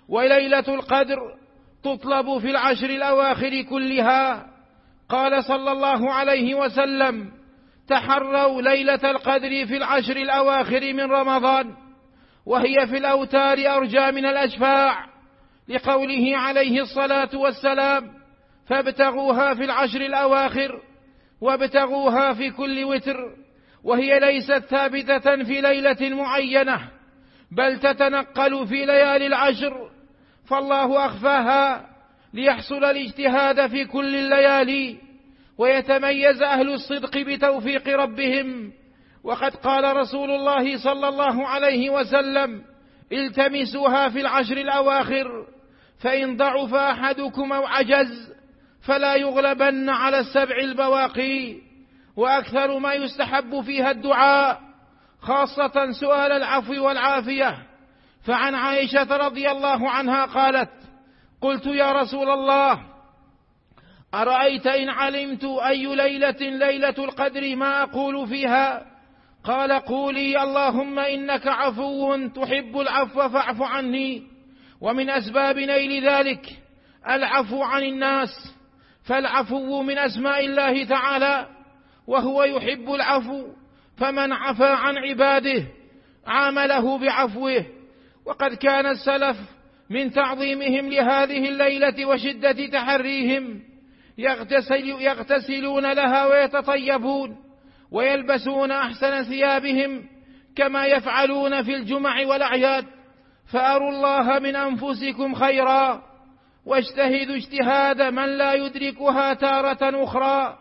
وليلة القدر تطلب في العشر الأواخر كلها. قال صلى الله عليه وسلم: تحروا ليلة القدر في العشر الأواخر من رمضان، وهي في الأوتار أرجى من الأشفاع، لقوله عليه الصلاة والسلام: فابتغوها في العشر الأواخر وابتغوها في كل وتر. وهي ليست ثابتة في ليلة معينة، بل تتنقل في ليالي العشر، فالله أخفاها ليحصل الاجتهاد في كل الليالي، ويتميز أهل الصدق بتوفيق ربهم. وقد قال رسول الله صلى الله عليه وسلم: التمسوها في العشر الأواخر، فإن ضعف أحدكم أو عجز فلا يغلبن على السبع البواقي. وأكثر ما يستحب فيها الدعاء، خاصة سؤال العفو والعافية. فعن عائشة رضي الله عنها قالت: قلت يا رسول الله، أرأيت إن علمت أي ليلة القدر ما أقول فيها؟ قال: قولي اللهم إنك عفو تحب العفو فاعف عني. ومن أسباب نيل ذلك العفو عن الناس، فالعفو من أسماء الله تعالى، وهو يحب العفو، فمن عفا عن عباده عامله بعفوه. وقد كان السلف من تعظيمهم لهذه الليلة وشدة تحريهم يغتسلون لها ويتطيبون ويلبسون أحسن ثيابهم كما يفعلون في الجمع والأعياد. فأروا الله من أنفسكم خيرا، واجتهدوا اجتهاد من لا يدركها تارة أخرى،